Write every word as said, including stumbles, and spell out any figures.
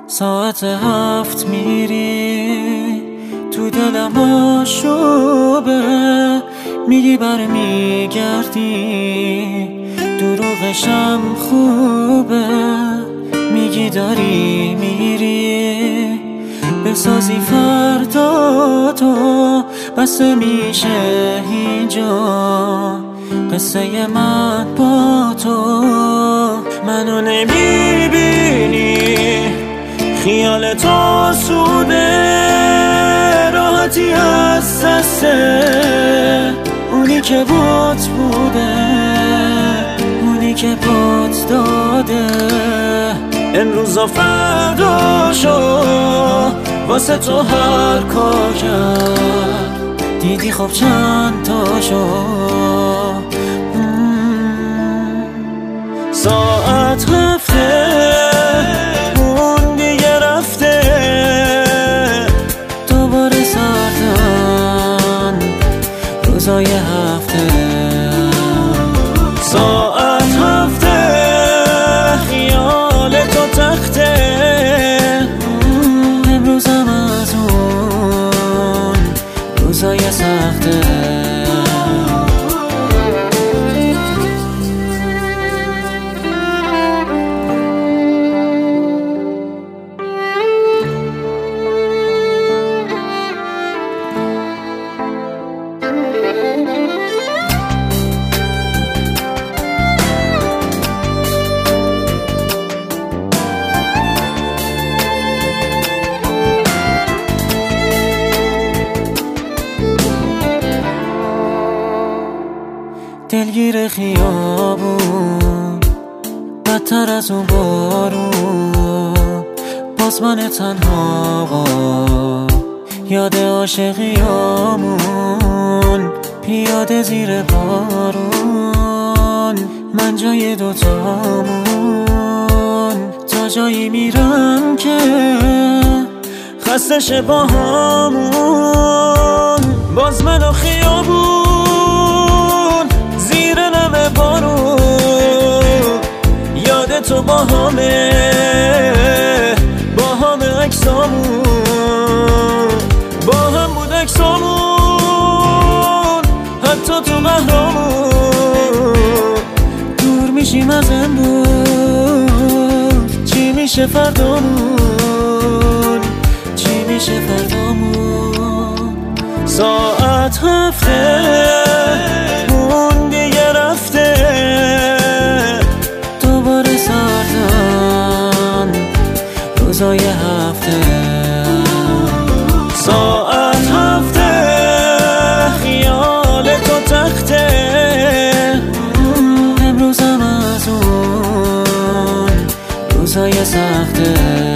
ساعت هفت میری تو دلم آشوبه، میگی برمیگردی دروغشم خوبه، میگی داری میری بسازی فردا تو، بسته میشه اینجا قصه من با تو. منو نمیبینی خیال تو سوده، راحتی از دسته اونی که بات بوده، اونی که بات داده. امروز و فردا شو واسه تو هر کار کرد، دیدی خب چند تا شو. ساعت هفته اون دیگه رفته، دوباره سردن روزای هفته. ساعت هفته خیال تو تخته، امروزم از اون روزای سخته. دلگیر خیابون بدتر از اون بارون، باز من تنها یاد عاشقیامون، پیاده زیر بارون من جای دوتامون. تا جایی میرم که خسته شه با همون، باز من و خیابون زیر نم بارون، یاد تو با همه با همه عکسامون، با هم بود عکسامون حتی تو قهرامون. دور میشیم از امروز، چی میشه فردامون، چی میشه فردامون. ساعت هفته اون دیگه رفته، دوباره سردن روزای هفته. ساعت هفته خیال تو تخته، امروزم از اون روزای سخته.